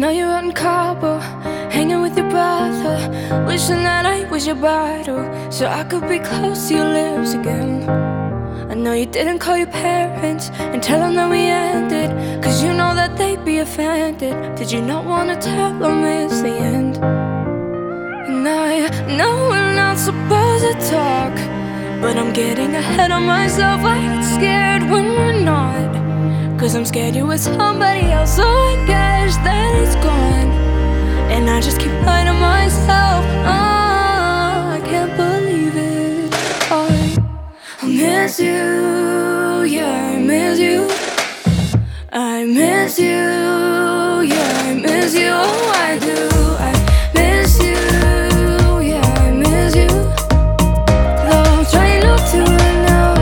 know you're out in Cabo, hanging with your brother, wishing that I was your bridal, so I could be close to your lips again. I know you didn't call your parents and tell them that we ended, cause you know that they'd be offended. Did you not wanna tell them it's the end? And I know we're not supposed to talk, but I'm getting ahead of myself. I get scared when we're not, cause I'm scared you're with somebody else. So I guess that it's gone, and I just keep lying to myself. I can't believe it. I miss you, yeah, I miss you. I miss you, yeah, I miss you. Oh, I do. I miss you, yeah, I miss you. Though I'm trying not to right now.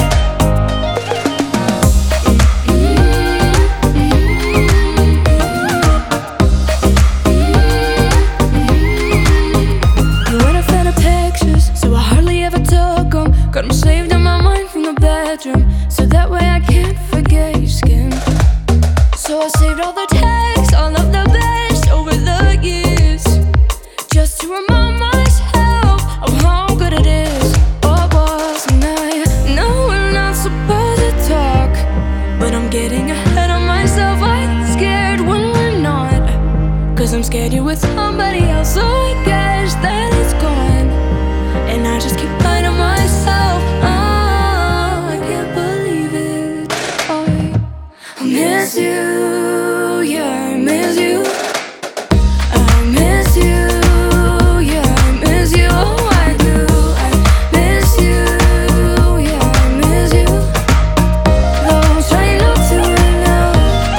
You weren't a fan of pictures, so I hardly ever took them. Got them saved in my mind from the bedroom, so that way I can't forget your skin. So I saved all the texts, all of the best over the years, just to remind myself of how good it is. What was, and I know we're not supposed to talk, but I'm getting ahead of myself. I get scared when we're not, cause I'm scared you're with somebody else. So I guess that it's gone, and I just keep lying to myself. I can't believe it. I miss you, yeah, I miss you. I miss you, yeah, I miss you. Oh, I do. I miss you, yeah, I miss you. Though I'm trying not to right now.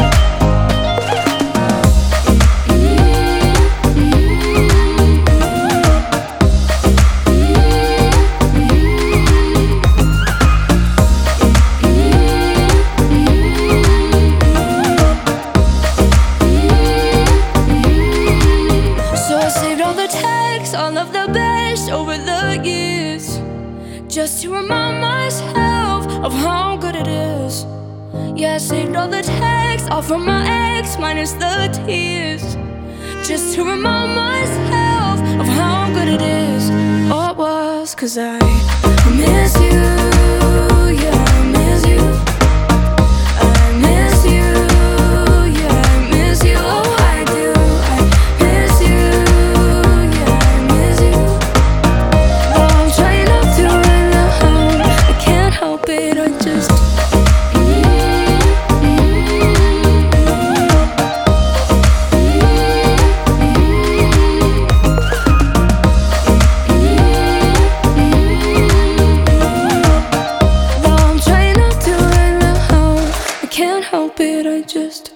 So I saved all the texts, all of the best over the years, just to remind myself of how good it is. Yeah, I saved all the texts, all from my ex, minus the tears, just to remind myself of how good it is. Oh, it was, cause I miss you, yeah, I miss you. I miss you, yeah, I miss you. Oh, I do. I miss you, yeah, I miss you. Though I'm trying not to right now, I can't help it, I just Though I'm trying not to right now, I can't help it, I just